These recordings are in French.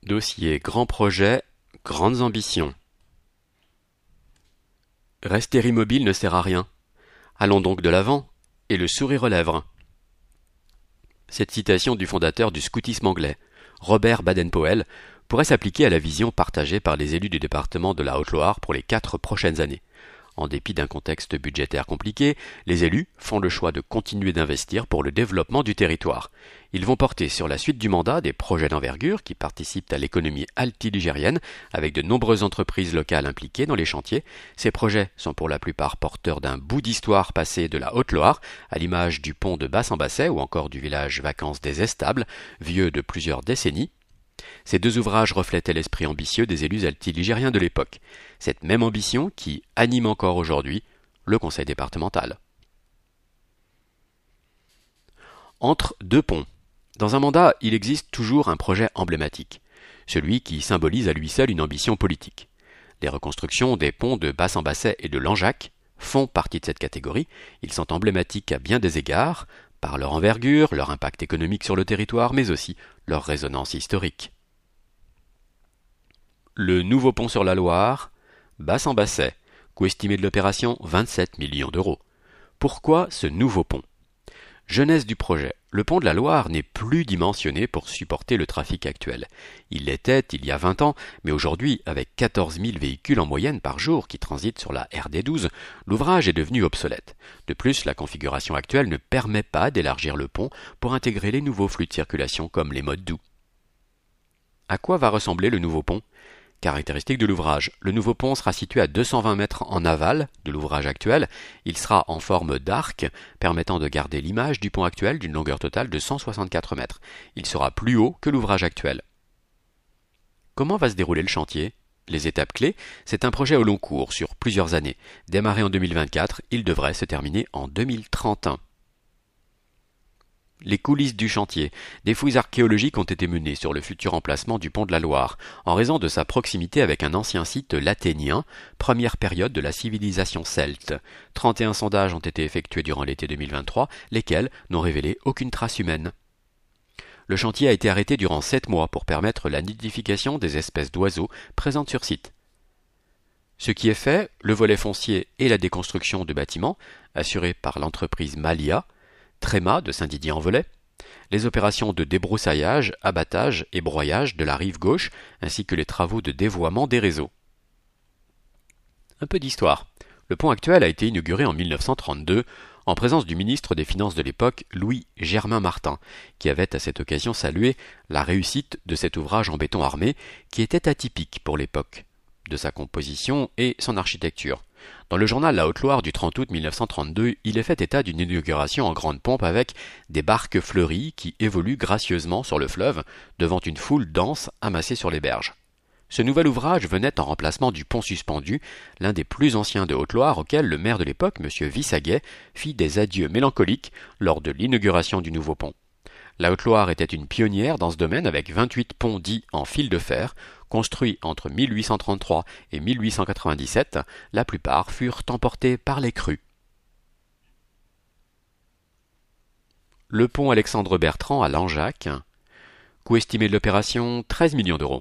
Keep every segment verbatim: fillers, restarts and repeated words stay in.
Dossier grand projet, grandes ambitions. Rester immobile ne sert à rien. Allons donc de l'avant, et le sourire aux lèvres. Cette citation du fondateur du scoutisme anglais, Robert Baden-Powell, pourrait s'appliquer à la vision partagée par les élus du département de la Haute-Loire pour les quatre prochaines années. En dépit d'un contexte budgétaire compliqué, les élus font le choix de continuer d'investir pour le développement du territoire. Ils vont porter sur la suite du mandat des projets d'envergure qui participent à l'économie altiligérienne avec de nombreuses entreprises locales impliquées dans les chantiers. Ces projets sont pour la plupart porteurs d'un bout d'histoire passée de la Haute-Loire, à l'image du pont de Basse-en-Basset ou encore du village Vacances des Estables, vieux de plusieurs décennies. Ces deux ouvrages reflétaient l'esprit ambitieux des élus altiligériens de l'époque. Cette même ambition qui anime encore aujourd'hui le conseil départemental. Entre deux ponts. Dans un mandat, il existe toujours un projet emblématique, celui qui symbolise à lui seul une ambition politique. Les reconstructions des ponts de Basse-en-Basset et de Langeac font partie de cette catégorie. Ils sont emblématiques à bien des égards, par leur envergure, leur impact économique sur le territoire, mais aussi leur résonance historique. Le nouveau pont sur la Loire, Basse-en-Basset, coût estimé de l'opération vingt-sept millions d'euros. Pourquoi ce nouveau pont? Genèse du projet. Le pont de la Loire n'est plus dimensionné pour supporter le trafic actuel. Il l'était il y a vingt ans, mais aujourd'hui, avec quatorze mille véhicules en moyenne par jour qui transitent sur la R D douze, l'ouvrage est devenu obsolète. De plus, la configuration actuelle ne permet pas d'élargir le pont pour intégrer les nouveaux flux de circulation comme les modes doux. À quoi va ressembler le nouveau pont? Caractéristique de l'ouvrage, le nouveau pont sera situé à deux cent vingt mètres en aval de l'ouvrage actuel. Il sera en forme d'arc, permettant de garder l'image du pont actuel d'une longueur totale de cent soixante-quatre mètres. Il sera plus haut que l'ouvrage actuel. Comment va se dérouler le chantier? Les étapes clés, c'est un projet au long cours sur plusieurs années. Démarré en deux mille vingt-quatre, il devrait se terminer en deux mille trente et un. Les coulisses du chantier. Des fouilles archéologiques ont été menées sur le futur emplacement du pont de la Loire, en raison de sa proximité avec un ancien site laténien, première période de la civilisation celte. trente et un sondages ont été effectués durant l'été deux mille vingt-trois, lesquels n'ont révélé aucune trace humaine. Le chantier a été arrêté durant sept mois pour permettre la nidification des espèces d'oiseaux présentes sur site. Ce qui est fait, le volet foncier et la déconstruction de bâtiments, assurés par l'entreprise Malia, Tréma de Saint-Didier-en-Velay, les opérations de débroussaillage, abattage et broyage de la rive gauche, ainsi que les travaux de dévoiement des réseaux. Un peu d'histoire. Le pont actuel a été inauguré en mille neuf cent trente-deux, en présence du ministre des Finances de l'époque, Louis Germain Martin, qui avait à cette occasion salué la réussite de cet ouvrage en béton armé, qui était atypique pour l'époque, de sa composition et son architecture. Dans le journal La Haute-Loire du trente août mille neuf cent trente-deux, il est fait état d'une inauguration en grande pompe avec des barques fleuries qui évoluent gracieusement sur le fleuve devant une foule dense amassée sur les berges. Ce nouvel ouvrage venait en remplacement du pont suspendu, l'un des plus anciens de Haute-Loire auquel le maire de l'époque, M. Vissaguet, fit des adieux mélancoliques lors de l'inauguration du nouveau pont. La Haute-Loire était une pionnière dans ce domaine avec vingt-huit ponts dits en fil de fer, construits entre mille huit cent trente-trois et mille huit cent quatre-vingt-dix-sept, la plupart furent emportés par les crues. Le pont Alexandre Bertrand à Langeac, coût estimé de l'opération treize millions d'euros.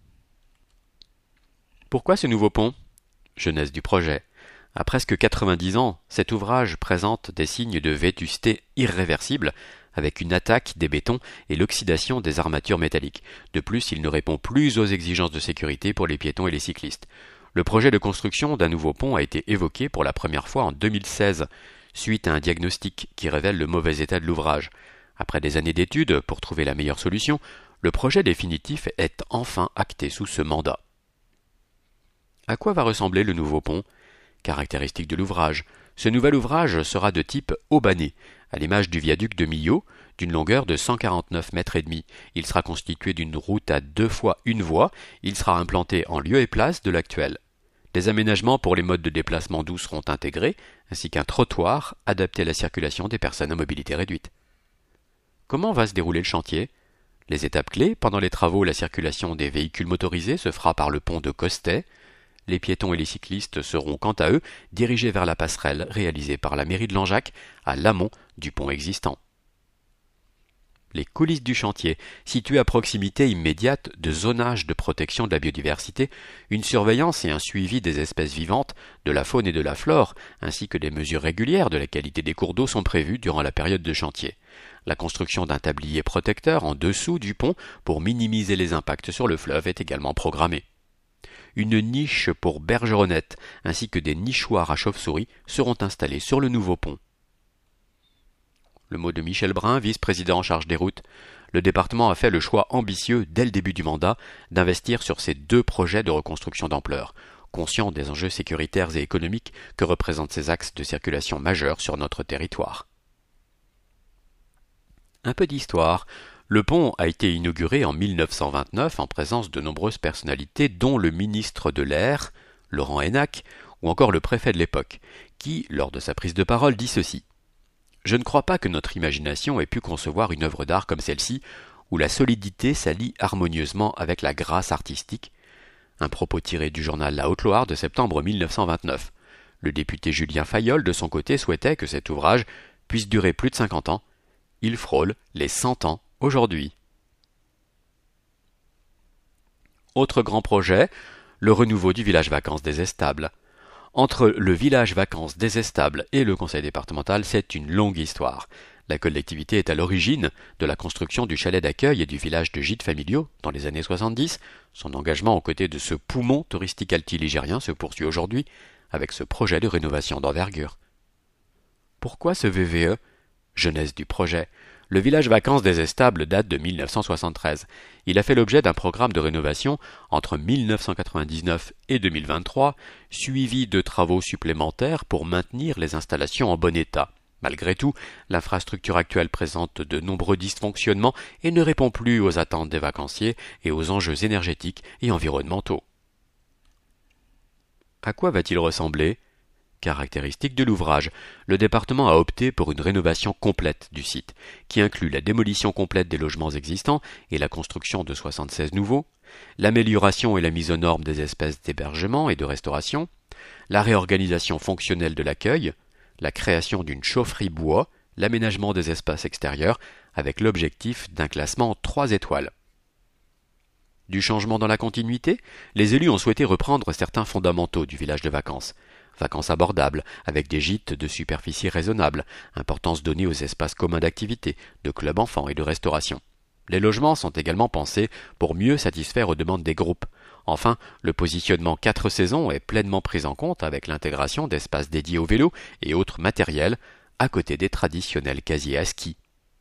Pourquoi ce nouveau pont? Genèse du projet. À presque quatre-vingt-dix ans, cet ouvrage présente des signes de vétusté irréversible, avec une attaque des bétons et l'oxydation des armatures métalliques. De plus, il ne répond plus aux exigences de sécurité pour les piétons et les cyclistes. Le projet de construction d'un nouveau pont a été évoqué pour la première fois en deux mille seize, suite à un diagnostic qui révèle le mauvais état de l'ouvrage. Après des années d'études pour trouver la meilleure solution, le projet définitif est enfin acté sous ce mandat. À quoi va ressembler le nouveau pont? Caractéristique de l'ouvrage. Ce nouvel ouvrage sera de type haubané, à l'image du viaduc de Millau, d'une longueur de cent quarante-neuf mètres et demi. Il sera constitué d'une route à deux fois une voie. Il sera implanté en lieu et place de l'actuel. Des aménagements pour les modes de déplacement doux seront intégrés, ainsi qu'un trottoir adapté à la circulation des personnes à mobilité réduite. Comment va se dérouler le chantier? Les étapes clés, pendant les travaux, la circulation des véhicules motorisés se fera par le pont de Costet. Les piétons et les cyclistes seront quant à eux dirigés vers la passerelle réalisée par la mairie de Langeac à l'amont du pont existant. Les coulisses du chantier, situées à proximité immédiate de zonages de protection de la biodiversité, une surveillance et un suivi des espèces vivantes, de la faune et de la flore, ainsi que des mesures régulières de la qualité des cours d'eau sont prévues durant la période de chantier. La construction d'un tablier protecteur en dessous du pont pour minimiser les impacts sur le fleuve est également programmée. Une niche pour bergeronnettes ainsi que des nichoirs à chauves-souris seront installés sur le nouveau pont. Le mot de Michel Brun, vice-président en charge des routes. Le département a fait le choix ambitieux, dès le début du mandat, d'investir sur ces deux projets de reconstruction d'ampleur, conscient des enjeux sécuritaires et économiques que représentent ces axes de circulation majeurs sur notre territoire. Un peu d'histoire. Le pont a été inauguré en mille neuf cent vingt-neuf en présence de nombreuses personnalités, dont le ministre de l'Air, Laurent Hénac, ou encore le préfet de l'époque, qui, lors de sa prise de parole, dit ceci. Je ne crois pas que notre imagination ait pu concevoir une œuvre d'art comme celle-ci, où la solidité s'allie harmonieusement avec la grâce artistique. Un propos tiré du journal La Haute-Loire de septembre mille neuf cent vingt-neuf. Le député Julien Fayolle, de son côté, souhaitait que cet ouvrage puisse durer plus de cinquante ans. Il frôle les cent ans aujourd'hui. Autre grand projet, le renouveau du village vacances des Estables. Entre le village vacances des Estables et le conseil départemental, c'est une longue histoire. La collectivité est à l'origine de la construction du chalet d'accueil et du village de gîtes familiaux dans les années soixante-dix. Son engagement aux côtés de ce poumon touristique altiligérien se poursuit aujourd'hui avec ce projet de rénovation d'envergure. Pourquoi ce V V E? Jeunesse du projet. Le village vacances des Estables date de mille neuf cent soixante-treize. Il a fait l'objet d'un programme de rénovation entre mille neuf cent quatre-vingt-dix-neuf et deux mille vingt-trois, suivi de travaux supplémentaires pour maintenir les installations en bon état. Malgré tout, l'infrastructure actuelle présente de nombreux dysfonctionnements et ne répond plus aux attentes des vacanciers et aux enjeux énergétiques et environnementaux. À quoi va-t-il ressembler ? Caractéristique de l'ouvrage, le département a opté pour une rénovation complète du site, qui inclut la démolition complète des logements existants et la construction de soixante-seize nouveaux, l'amélioration et la mise aux normes des espèces d'hébergement et de restauration, la réorganisation fonctionnelle de l'accueil, la création d'une chaufferie bois, l'aménagement des espaces extérieurs, avec l'objectif d'un classement trois étoiles. Du changement dans la continuité, les élus ont souhaité reprendre certains fondamentaux du village de vacances. Vacances abordables, avec des gîtes de superficie raisonnable, importance donnée aux espaces communs d'activité, de clubs enfants et de restauration. Les logements sont également pensés pour mieux satisfaire aux demandes des groupes. Enfin, le positionnement quatre saisons est pleinement pris en compte avec l'intégration d'espaces dédiés au vélo et autres matériels, à côté des traditionnels casiers à ski.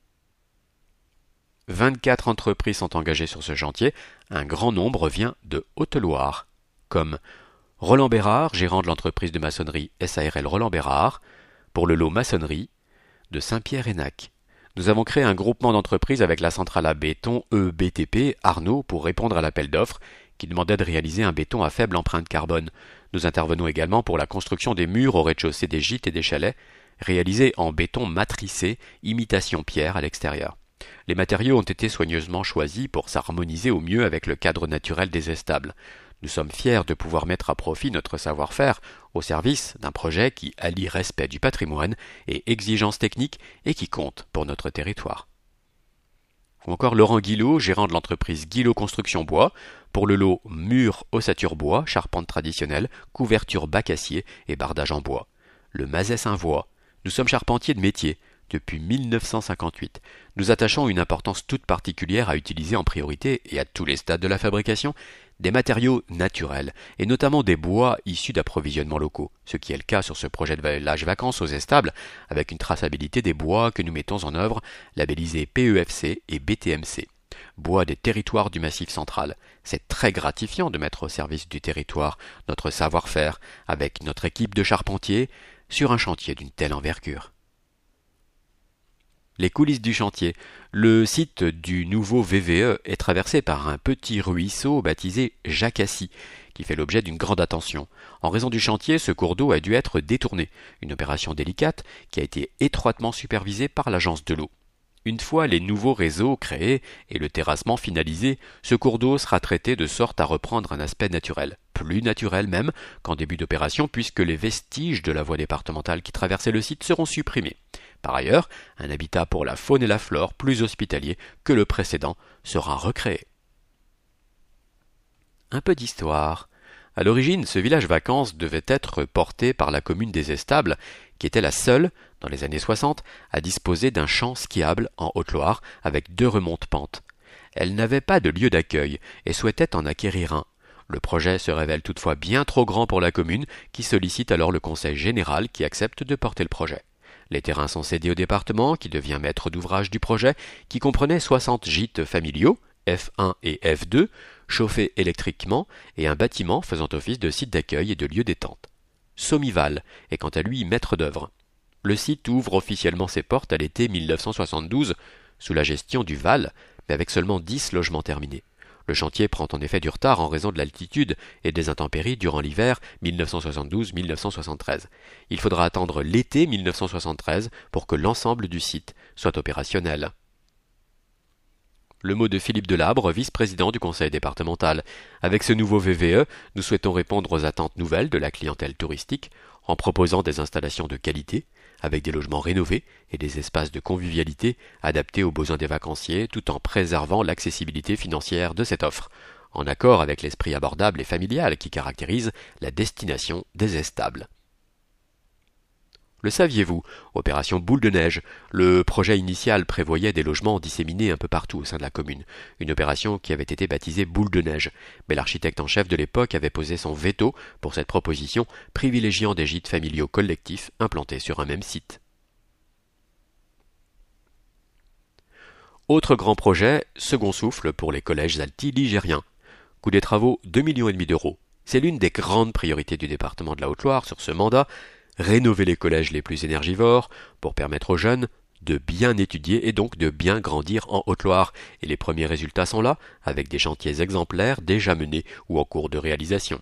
vingt-quatre entreprises sont engagées sur ce chantier, un grand nombre vient de Haute-Loire, comme Roland Bérard, gérant de l'entreprise de maçonnerie S A R L Roland Bérard, pour le lot maçonnerie de Saint-Pierre-Hénac. Nous avons créé un groupement d'entreprises avec la centrale à béton E B T P Arnaud pour répondre à l'appel d'offres qui demandait de réaliser un béton à faible empreinte carbone. Nous intervenons également pour la construction des murs au rez-de-chaussée des gîtes et des chalets, réalisés en béton matricé, imitation pierre à l'extérieur. Les matériaux ont été soigneusement choisis pour s'harmoniser au mieux avec le cadre naturel des Estables. Nous sommes fiers de pouvoir mettre à profit notre savoir-faire au service d'un projet qui allie respect du patrimoine et exigences techniques et qui compte pour notre territoire. Ou encore Laurent Guillot, gérant de l'entreprise Guillot Construction Bois, pour le lot mur ossature bois, charpente traditionnelle, couverture bac acier et bardage en bois. Le Mazet Saint-Voix. Nous sommes charpentiers de métier. Depuis mille neuf cent cinquante-huit, nous attachons une importance toute particulière à utiliser en priorité et à tous les stades de la fabrication des matériaux naturels et notamment des bois issus d'approvisionnements locaux, ce qui est le cas sur ce projet de village vacances aux Estables avec une traçabilité des bois que nous mettons en œuvre labellisés P E F C et B T M C. Bois des territoires du Massif central. C'est très gratifiant de mettre au service du territoire notre savoir-faire avec notre équipe de charpentiers sur un chantier d'une telle envergure. Les coulisses du chantier. Le site du nouveau V V E est traversé par un petit ruisseau baptisé Jacassis, qui fait l'objet d'une grande attention. En raison du chantier, ce cours d'eau a dû être détourné, une opération délicate qui a été étroitement supervisée par l'agence de l'eau. Une fois les nouveaux réseaux créés et le terrassement finalisé, ce cours d'eau sera traité de sorte à reprendre un aspect naturel, plus naturel même qu'en début d'opération puisque les vestiges de la voie départementale qui traversait le site seront supprimés. Par ailleurs, un habitat pour la faune et la flore plus hospitalier que le précédent sera recréé. Un peu d'histoire. À l'origine, ce village vacances devait être porté par la commune des Estables, qui était la seule, dans les années soixante, à disposer d'un champ skiable en Haute-Loire avec deux remontes-pentes. Elle n'avait pas de lieu d'accueil et souhaitait en acquérir un. Le projet se révèle toutefois bien trop grand pour la commune, qui sollicite alors le conseil général qui accepte de porter le projet. Les terrains sont cédés au département, qui devient maître d'ouvrage du projet, qui comprenait soixante gîtes familiaux, F un et F deux, chauffés électriquement, et un bâtiment faisant office de site d'accueil et de lieu détente. Sommival est quant à lui maître d'œuvre. Le site ouvre officiellement ses portes à l'été mille neuf cent soixante-douze, sous la gestion du Val, mais avec seulement dix logements terminés. Le chantier prend en effet du retard en raison de l'altitude et des intempéries durant l'hiver mille neuf cent soixante-douze mille neuf cent soixante-treize. Il faudra attendre l'été mille neuf cent soixante-treize pour que l'ensemble du site soit opérationnel. Le mot de Philippe Delabre, vice-président du conseil départemental. Avec ce nouveau V V E, nous souhaitons répondre aux attentes nouvelles de la clientèle touristique en proposant des installations de qualité, avec des logements rénovés et des espaces de convivialité adaptés aux besoins des vacanciers tout en préservant l'accessibilité financière de cette offre, en accord avec l'esprit abordable et familial qui caractérise la destination des Estables. Le saviez-vous? Opération boule de neige. Le projet initial prévoyait des logements disséminés un peu partout au sein de la commune, une opération qui avait été baptisée boule de neige. Mais l'architecte en chef de l'époque avait posé son veto pour cette proposition, privilégiant des gîtes familiaux collectifs implantés sur un même site. Autre grand projet, second souffle pour les collèges alti-ligériens. Coût des travaux, deux millions et demi d'euros. C'est l'une des grandes priorités du département de la Haute-Loire sur ce mandat, rénover les collèges les plus énergivores pour permettre aux jeunes de bien étudier et donc de bien grandir en Haute-Loire. Et les premiers résultats sont là, avec des chantiers exemplaires déjà menés ou en cours de réalisation.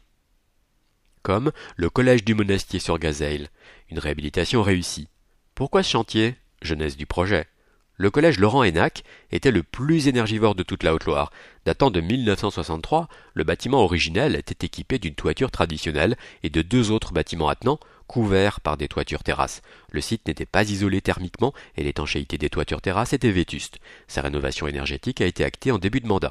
Comme le collège du Monastier sur Gazeille, une réhabilitation réussie. Pourquoi ce chantier? Jeunesse du projet. Le collège Laurent-Hénac était le plus énergivore de toute la Haute-Loire. Datant de mille neuf cent soixante-trois, le bâtiment originel était équipé d'une toiture traditionnelle et de deux autres bâtiments attenants, couverts par des toitures terrasses. Le site n'était pas isolé thermiquement et l'étanchéité des toitures terrasses était vétuste. Sa rénovation énergétique a été actée en début de mandat.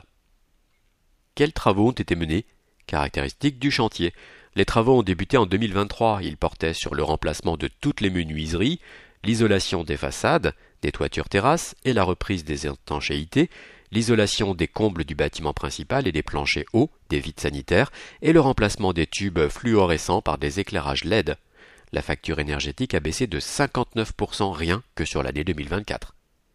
Quels travaux ont été menés? Caractéristiques du chantier. Les travaux ont débuté en deux mille vingt-trois. Ils portaient sur le remplacement de toutes les menuiseries, l'isolation des façades, des toitures terrasses et la reprise des étanchéités, l'isolation des combles du bâtiment principal et des planchers hauts, des vides sanitaires, et le remplacement des tubes fluorescents par des éclairages L E D. La facture énergétique a baissé de cinquante-neuf pour cent rien que sur l'année deux mille vingt-quatre.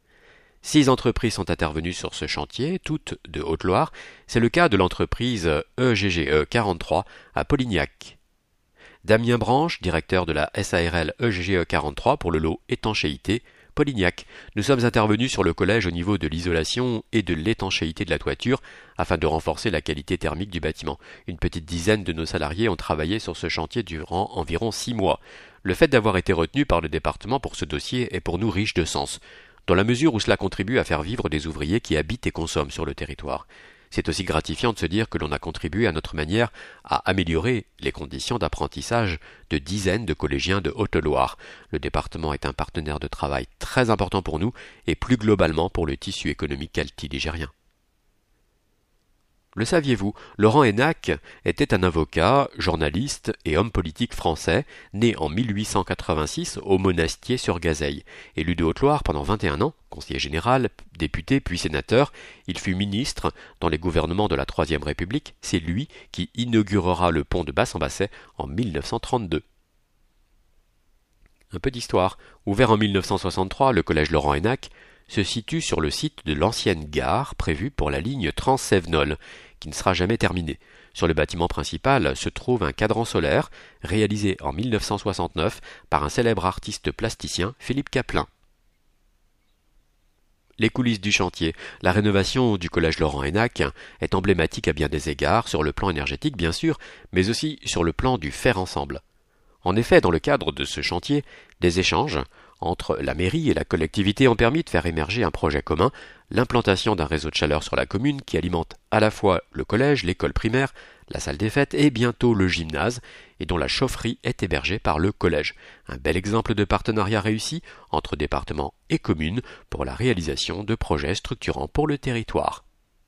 Six entreprises sont intervenues sur ce chantier, toutes de Haute-Loire. C'est le cas de l'entreprise E G G E quarante-trois à Polignac. Damien Branche, directeur de la S A R L E G G E quarante-trois pour le lot étanchéité, Polignac. Nous sommes intervenus sur le collège au niveau de l'isolation et de l'étanchéité de la toiture afin de renforcer la qualité thermique du bâtiment. Une petite dizaine de nos salariés ont travaillé sur ce chantier durant environ six mois. Le fait d'avoir été retenu par le département pour ce dossier est pour nous riche de sens, dans la mesure où cela contribue à faire vivre des ouvriers qui habitent et consomment sur le territoire. C'est aussi gratifiant de se dire que l'on a contribué à notre manière à améliorer les conditions d'apprentissage de dizaines de collégiens de Haute-Loire. Le département est un partenaire de travail très important pour nous et plus globalement pour le tissu économique alti-ligérien. Le saviez-vous, Laurent Hénac était un avocat, journaliste et homme politique français, né en mille huit cent quatre-vingt-six au Monastier sur Gazeille. Élu de Haute-Loire pendant vingt et un ans, conseiller général, député puis sénateur, il fut ministre dans les gouvernements de la Troisième République. C'est lui qui inaugurera le pont de Basse-en-Basset en mille neuf cent trente-deux. Un peu d'histoire. Ouvert en mille neuf cent soixante-trois, le collège Laurent Hénac se situe sur le site de l'ancienne gare prévue pour la ligne Trans-Sévenol, qui ne sera jamais terminée. Sur le bâtiment principal se trouve un cadran solaire réalisé en mille neuf cent soixante-neuf par un célèbre artiste plasticien, Philippe Caplin. Les coulisses du chantier. La rénovation du collège Laurent Hénac est emblématique à bien des égards, sur le plan énergétique bien sûr, mais aussi sur le plan du faire ensemble. En effet, dans le cadre de ce chantier, des échanges entre la mairie et la collectivité ont permis de faire émerger un projet commun, l'implantation d'un réseau de chaleur sur la commune qui alimente à la fois le collège, l'école primaire, la salle des fêtes et bientôt le gymnase, et dont la chaufferie est hébergée par le collège. Un bel exemple de partenariat réussi entre départements et communes pour la réalisation de projets structurants pour le territoire.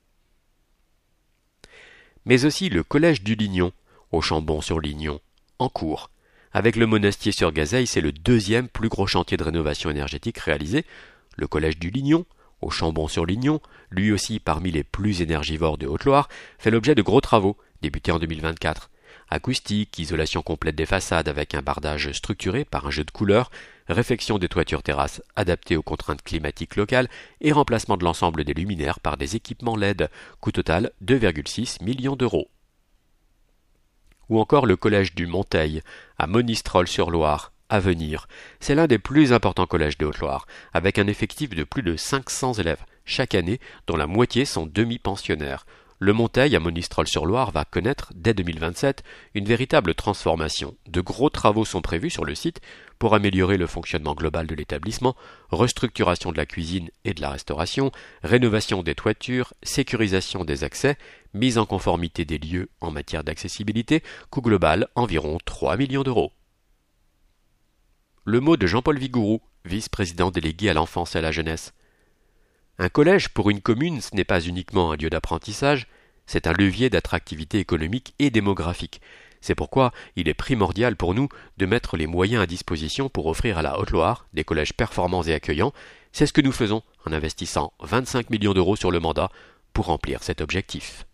Mais aussi le collège du Lignon, au Chambon-sur-Lignon, en cours. Avec le Monastier-sur-Gazeille, c'est le deuxième plus gros chantier de rénovation énergétique réalisé. Le collège du Lignon, au Chambon-sur-Lignon, lui aussi parmi les plus énergivores de Haute-Loire, fait l'objet de gros travaux, débutés en deux mille vingt-quatre. Acoustique, isolation complète des façades avec un bardage structuré par un jeu de couleurs, réfection des toitures terrasses adaptées aux contraintes climatiques locales et remplacement de l'ensemble des luminaires par des équipements L E D, coût total deux virgule six millions d'euros. Ou encore le collège du Monteil, à Monistrol-sur-Loire, à venir. C'est l'un des plus importants collèges de Haute-Loire, avec un effectif de plus de cinq cents élèves chaque année, dont la moitié sont demi-pensionnaires. Le Monteil à Monistrol-sur-Loire va connaître, dès deux mille vingt-sept, une véritable transformation. De gros travaux sont prévus sur le site pour améliorer le fonctionnement global de l'établissement, restructuration de la cuisine et de la restauration, rénovation des toitures, sécurisation des accès, mise en conformité des lieux en matière d'accessibilité, coût global environ trois millions d'euros. Le mot de Jean-Paul Vigouroux, vice-président délégué à l'enfance et à la jeunesse. Un collège pour une commune, ce n'est pas uniquement un lieu d'apprentissage, c'est un levier d'attractivité économique et démographique. C'est pourquoi il est primordial pour nous de mettre les moyens à disposition pour offrir à la Haute-Loire des collèges performants et accueillants. C'est ce que nous faisons en investissant vingt-cinq millions d'euros sur le mandat pour remplir cet objectif.